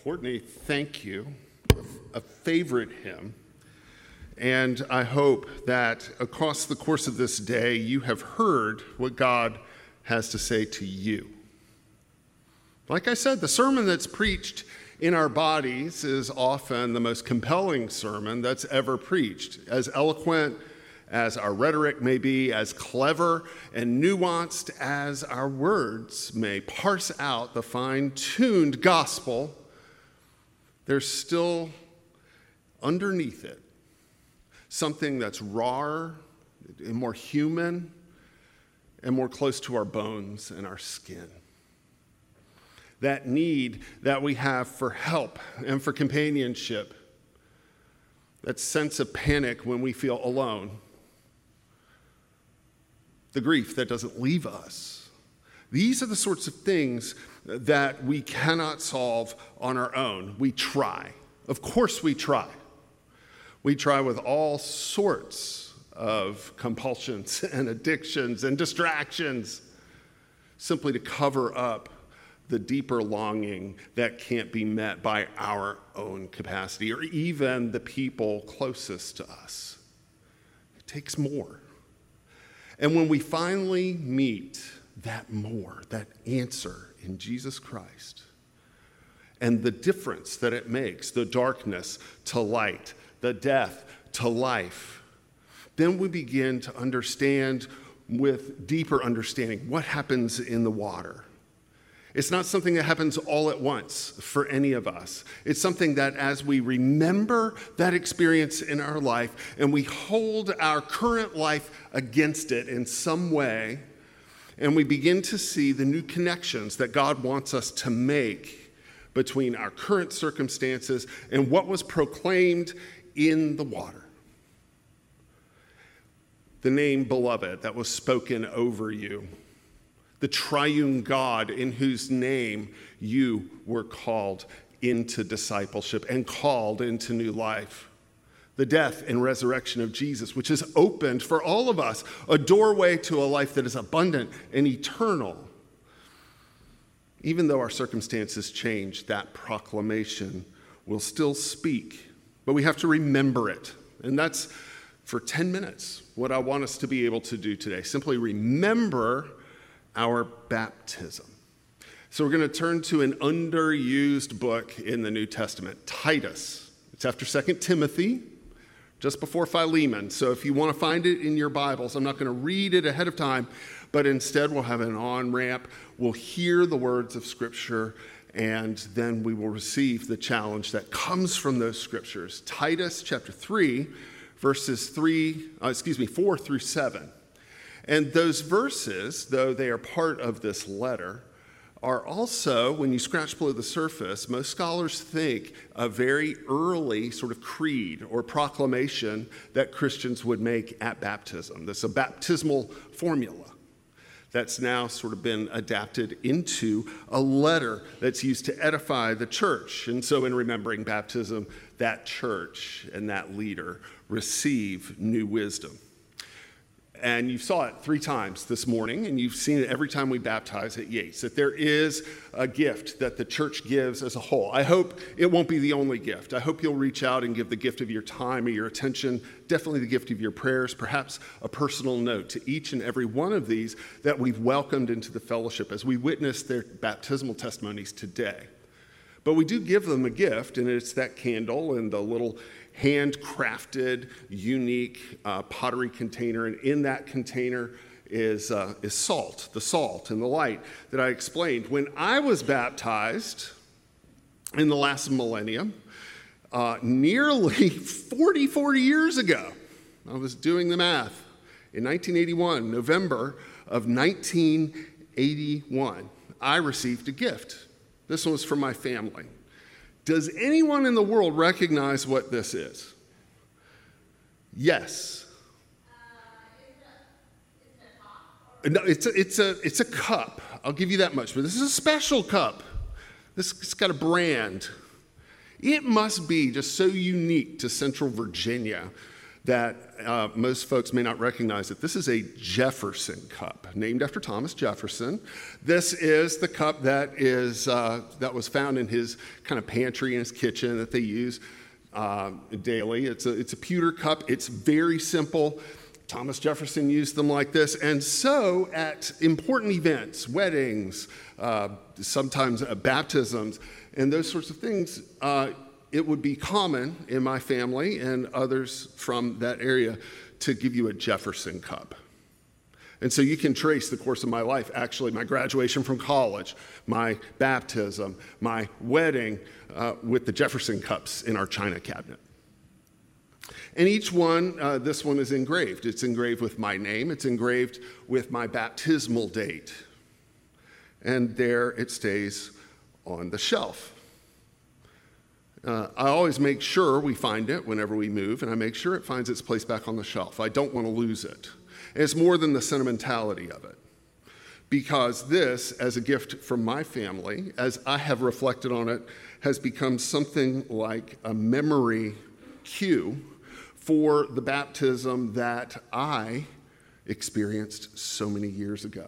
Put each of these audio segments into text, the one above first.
Courtney, thank you. A favorite hymn. And I hope that across the course of this day, you have heard what God has to say to you. Like I said, the sermon that's preached in our bodies is often the most compelling sermon that's ever preached. As eloquent as our rhetoric may be, as clever and nuanced as our words may parse out the fine-tuned gospel, there's still underneath it something that's rawer and more human and more close to our bones and our skin. That need that we have for help and for companionship, that sense of panic when we feel alone, the grief that doesn't leave us. These are the sorts of things that we cannot solve on our own. We try. Of course we try. We try with all sorts of compulsions and addictions and distractions simply to cover up the deeper longing that can't be met by our own capacity or even the people closest to us. It takes more. And when we finally meet that more, that answer in Jesus Christ, and the difference that it makes, the darkness to light, the death to life, then we begin to understand with deeper understanding what happens in the water. It's not something that happens all at once for any of us. It's something that as we remember that experience in our life and we hold our current life against it in some way, and we begin to see the new connections that God wants us to make between our current circumstances and what was proclaimed in the water. The name beloved that was spoken over you. The triune God in whose name you were called into discipleship and called into new life. The death and resurrection of Jesus, which has opened for all of us a doorway to a life that is abundant and eternal. Even though our circumstances change, that proclamation will still speak, but we have to remember it. And that's for 10 minutes what I want us to be able to do today. Simply remember our baptism. So we're going to turn to an underused book in the New Testament, Titus. It's after 2 Timothy, just before Philemon. So if you want to find it in your Bibles, I'm not going to read it ahead of time, but instead we'll have an on-ramp. We'll hear the words of Scripture, and then we will receive the challenge that comes from those Scriptures. Titus chapter 3, verses 4 through 7. And those verses, though they are part of this letter, are also, when you scratch below the surface, most scholars think a very early sort of creed or proclamation that Christians would make at baptism. This is a baptismal formula that's now sort of been adapted into a letter that's used to edify the church. And so in remembering baptism, that church and that leader receive new wisdom. And you saw it 3 times this morning, and you've seen it every time we baptize at Yates, that there is a gift that the church gives as a whole. I hope it won't be the only gift. I hope you'll reach out and give the gift of your time or your attention, definitely the gift of your prayers, perhaps a personal note to each and every one of these that we've welcomed into the fellowship as we witness their baptismal testimonies today. But we do give them a gift, and it's that candle and the little handcrafted, unique pottery container, and in that container is salt, the salt and the light that I explained. When I was baptized in the last millennium, nearly 40 years ago, I was doing the math, in 1981, November of 1981, I received a gift. This one was from my family. Does anyone in the world recognize what this is? Yes. No, it's a cup. I'll give you that much. But this is a special cup. It's got a brand. It must be just so unique to Central Virginia that most folks may not recognize it. This is a Jefferson cup, named after Thomas Jefferson. This is the cup that was found in his kind of pantry in his kitchen that they use daily. It's a pewter cup. It's very simple. Thomas Jefferson used them like this. And so at important events, weddings, sometimes baptisms, and those sorts of things, it would be common in my family and others from that area to give you a Jefferson cup. And so you can trace the course of my life, actually, my graduation from college, my baptism, my wedding, with the Jefferson cups in our china cabinet. And each one, this one is engraved. It's engraved with my name. It's engraved with my baptismal date. And there it stays on the shelf. I always make sure we find it whenever we move, and I make sure it finds its place back on the shelf. I don't want to lose it. And it's more than the sentimentality of it. Because this, as a gift from my family, as I have reflected on it, has become something like a memory cue for the baptism that I experienced so many years ago.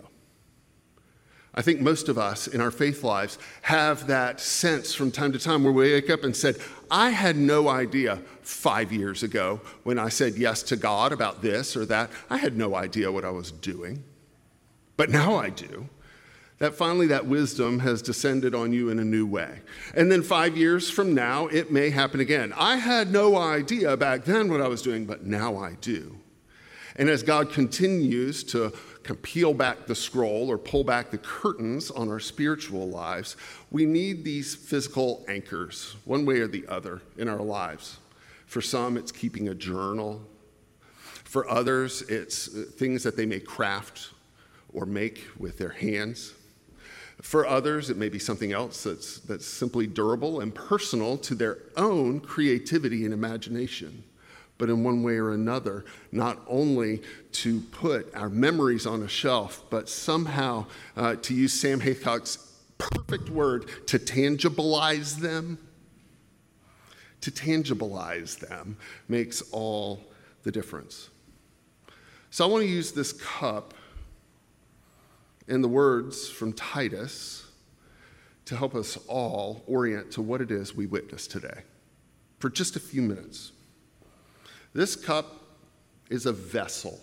I think most of us in our faith lives have that sense from time to time where we wake up and said, I had no idea 5 years ago when I said yes to God about this or that. I had no idea what I was doing. But now I do. That finally that wisdom has descended on you in a new way. And then 5 years from now, it may happen again. I had no idea back then what I was doing, but now I do. And as God continues to peel back the scroll or pull back the curtains on our spiritual lives, we need these physical anchors, one way or the other, in our lives. For some, it's keeping a journal. For others, it's things that they may craft or make with their hands. For others, it may be something else that's simply durable and personal to their own creativity and imagination. But in one way or another, not only to put our memories on a shelf, but somehow, to use Sam Haycock's perfect word, to tangibilize them. To tangibilize them makes all the difference. So I want to use this cup and the words from Titus to help us all orient to what it is we witness today for just a few minutes. This cup is a vessel.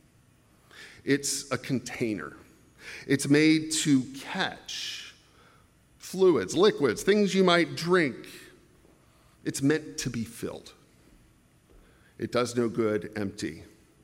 It's a container. It's made to catch fluids, liquids, things you might drink. It's meant to be filled. It does no good empty.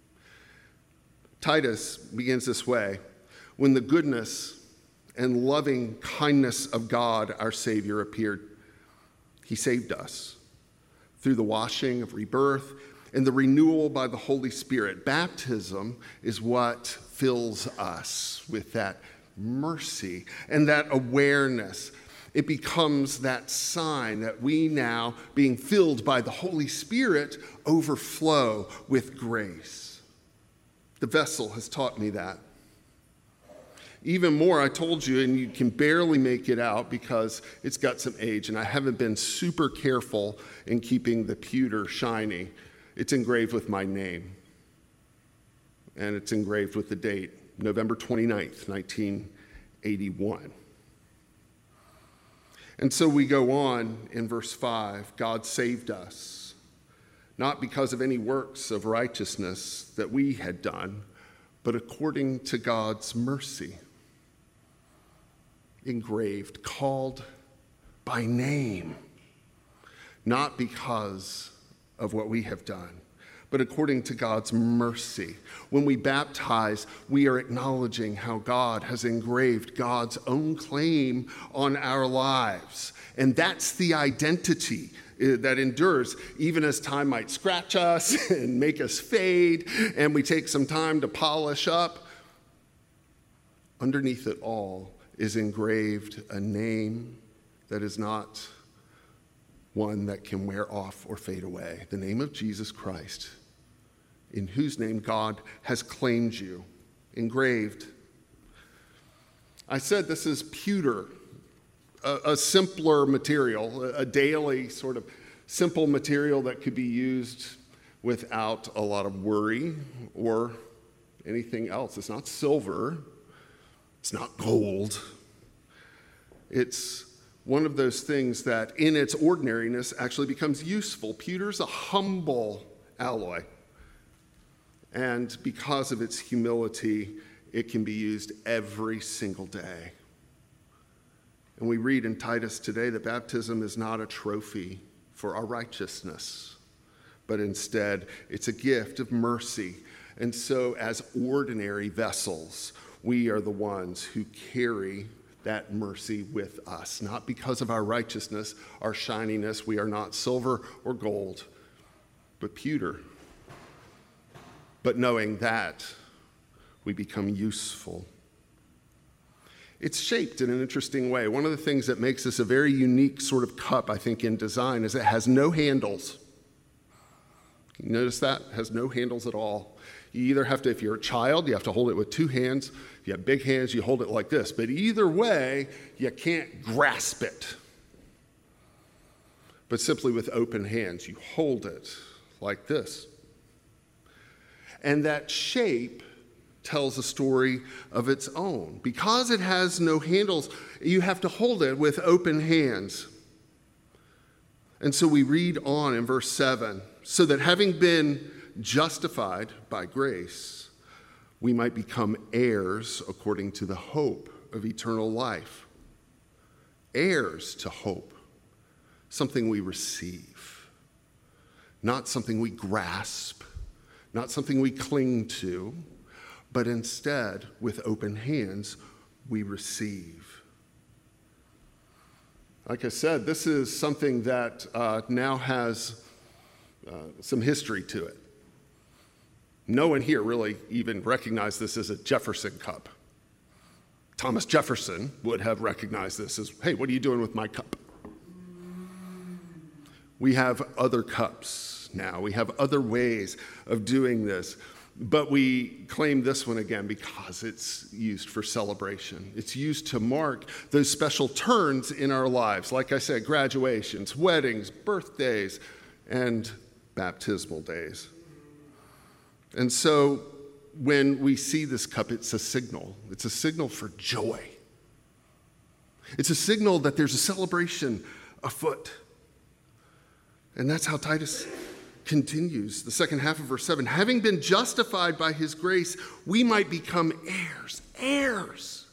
Titus begins this way: when the goodness and loving kindness of God, our Savior, appeared, he saved us through the washing of rebirth and the renewal by the Holy Spirit. Baptism is what fills us with that mercy and that awareness. It becomes that sign that we now, being filled by the Holy Spirit, overflow with grace. The vessel has taught me that. Even more, I told you, and you can barely make it out because it's got some age, and I haven't been super careful in keeping the pewter shiny. It's engraved with my name, and it's engraved with the date, November 29th, 1981. And so we go on in verse 5, God saved us, not because of any works of righteousness that we had done, but according to God's mercy. Engraved, called by name, not because of what we have done, but according to God's mercy. When we baptize, we are acknowledging how God has engraved God's own claim on our lives. And that's the identity that endures, even as time might scratch us and make us fade, and we take some time to polish up. Underneath it all is engraved a name that is not one that can wear off or fade away. The name of Jesus Christ, in whose name God has claimed you, engraved. I said this is pewter, a simpler material, a daily sort of simple material that could be used without a lot of worry or anything else. It's not silver. It's not gold. It's one of those things that in its ordinariness actually becomes useful. Pewter's a humble alloy. And because of its humility, it can be used every single day. And we read in Titus today that baptism is not a trophy for our righteousness, but instead it's a gift of mercy. And so as ordinary vessels, we are the ones who carry that mercy with us, not because of our righteousness, our shininess. We are not silver or gold, but pewter. But knowing that, we become useful. It's shaped in an interesting way. One of the things that makes this a very unique sort of cup, I think, in design is it has no handles. You notice that? It has no handles at all. You either have to, if you're a child, you have to hold it with two hands. If you have big hands, you hold it like this. But either way, you can't grasp it. But simply with open hands, you hold it like this. And that shape tells a story of its own. Because it has no handles, you have to hold it with open hands. And so we read on in verse 7, so that having been justified by grace, we might become heirs according to the hope of eternal life. Heirs to hope, something we receive, not something we grasp, not something we cling to, but instead, with open hands, we receive. Like I said, this is something that now has some history to it. No one here really even recognized this as a Jefferson cup. Thomas Jefferson would have recognized this as, hey, what are you doing with my cup? We have other cups now. We have other ways of doing this. But we claim this one again because it's used for celebration. It's used to mark those special turns in our lives. Like I said, graduations, weddings, birthdays, and baptismal days. And so when we see this cup, it's a signal. It's a signal for joy. It's a signal that there's a celebration afoot. And that's how Titus continues, the second half of verse 7. Having been justified by his grace, we might become heirs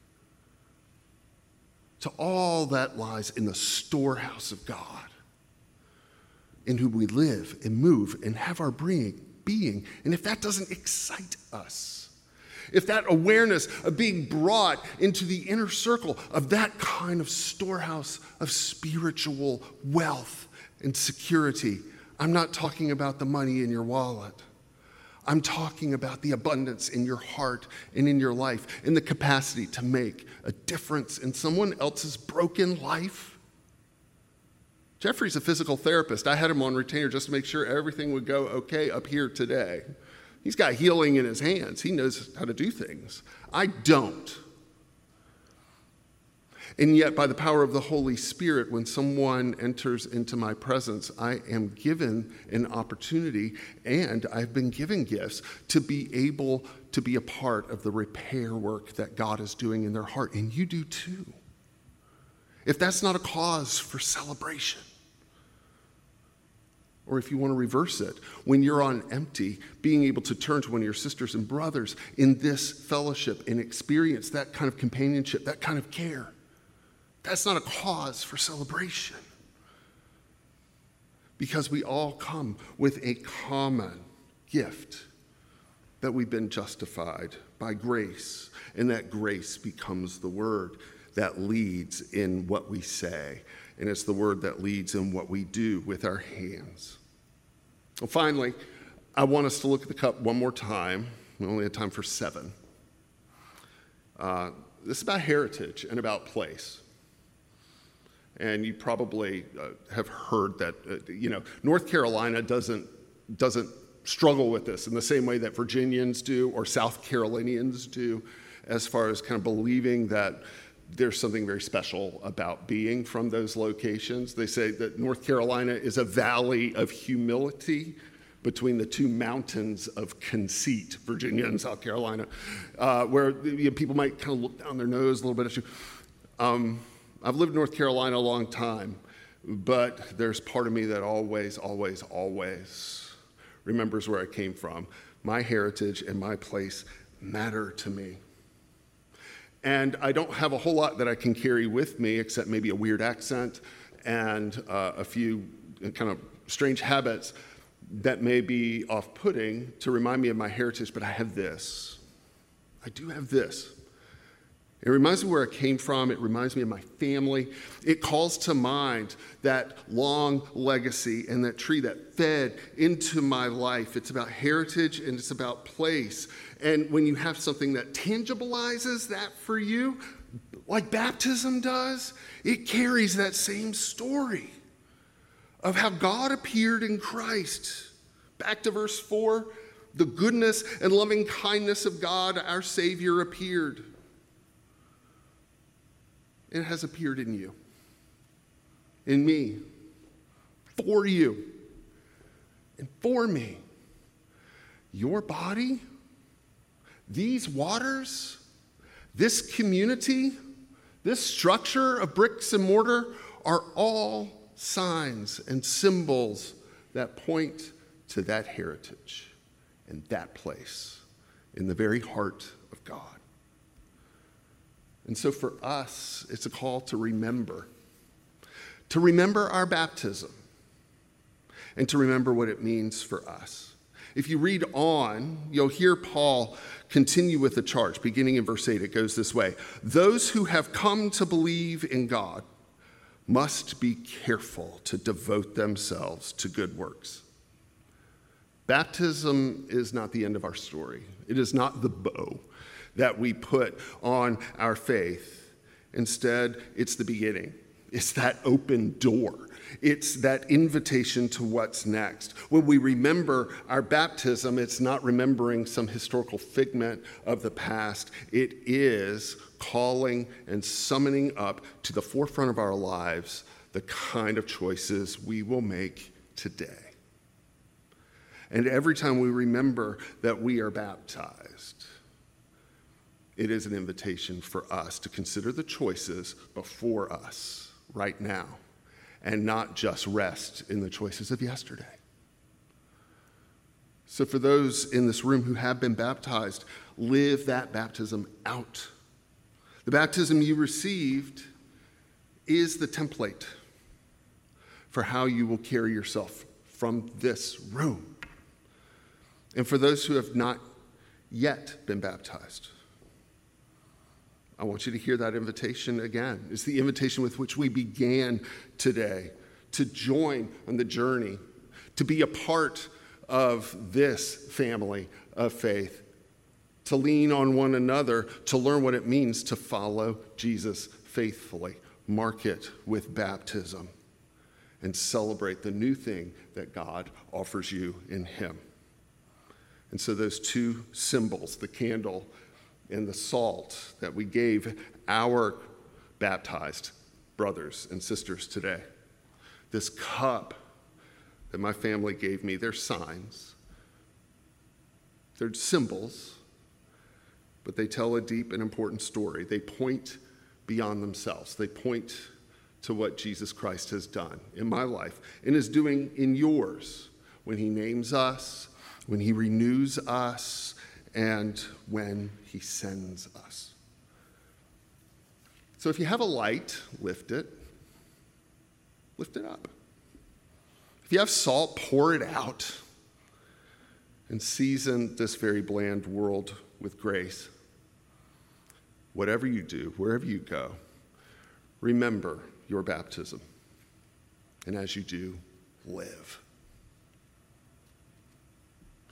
to all that lies in the storehouse of God, in whom we live and move and have our being. And if that doesn't excite us, if that awareness of being brought into the inner circle of that kind of storehouse of spiritual wealth and security, I'm not talking about the money in your wallet. I'm talking about the abundance in your heart and in your life and the capacity to make a difference in someone else's broken life. Jeffrey's a physical therapist. I had him on retainer just to make sure everything would go okay up here today. He's got healing in his hands. He knows how to do things. I don't. And yet, by the power of the Holy Spirit, when someone enters into my presence, I am given an opportunity, and I've been given gifts to be able to be a part of the repair work that God is doing in their heart. And you do too. If that's not a cause for celebration, or if you want to reverse it, when you're on empty, being able to turn to one of your sisters and brothers in this fellowship and experience that kind of companionship, that kind of care, that's not a cause for celebration. Because we all come with a common gift that we've been justified by grace, and that grace becomes the word that leads in what we say, and it's the word that leads in what we do with our hands. Well, finally, I want us to look at the cup one more time. We only have time for 7. This is about heritage and about place. And you probably have heard that, North Carolina doesn't struggle with this in the same way that Virginians do or South Carolinians do, as far as kind of believing that there's something very special about being from those locations. They say that North Carolina is a valley of humility. between the two mountains of conceit, Virginia and South Carolina, where people might kind of look down their nose a little bit at you. I've lived in North Carolina a long time, but there's part of me that always remembers where I came from. My heritage and my place matter to me. And I don't have a whole lot that I can carry with me except maybe a weird accent and a few kind of strange habits that may be off-putting to remind me of my heritage, but I have this. I do have this. It reminds me where I came from. It reminds me of my family. It calls to mind that long legacy and that tree that fed into my life. It's about heritage and it's about place. And when you have something that tangibilizes that for you, like baptism does, it carries that same story of how God appeared in Christ. Back to verse 4, the goodness and loving kindness of God, our Savior, appeared. It has appeared in you, in me, for you, and for me. Your body, these waters, this community, this structure of bricks and mortar are all signs and symbols that point to that heritage and that place in the very heart of God. And so for us, it's a call to remember our baptism and to remember what it means for us. If you read on, you'll hear Paul continue with the charge. Beginning in verse 8, it goes this way. Those who have come to believe in God must be careful to devote themselves to good works. Baptism is not the end of our story. It is not the bow that we put on our faith. Instead, it's the beginning. It's that open door. It's that invitation to what's next. When we remember our baptism, it's not remembering some historical figment of the past. It is calling and summoning up to the forefront of our lives the kind of choices we will make today. And every time we remember that we are baptized, it is an invitation for us to consider the choices before us right now and not just rest in the choices of yesterday. So for those in this room who have been baptized, live that baptism out. The baptism you received is the template for how you will carry yourself from this room. And for those who have not yet been baptized, I want you to hear that invitation again. It's the invitation with which we began today, to join on the journey, to be a part of this family of faith, to lean on one another, to learn what it means to follow Jesus faithfully, mark it with baptism, and celebrate the new thing that God offers you in Him. And so those two symbols, the candle and the salt that we gave our baptized brothers and sisters today, this cup that my family gave me, they're signs, they're symbols, but they tell a deep and important story. They point beyond themselves. They point to what Jesus Christ has done in my life and is doing in yours when He names us, when He renews us, and when He sends us. So if you have a light, lift it. Lift it up. If you have salt, pour it out and season this very bland world with grace. Whatever you do, wherever you go, remember your baptism. And as you do, live.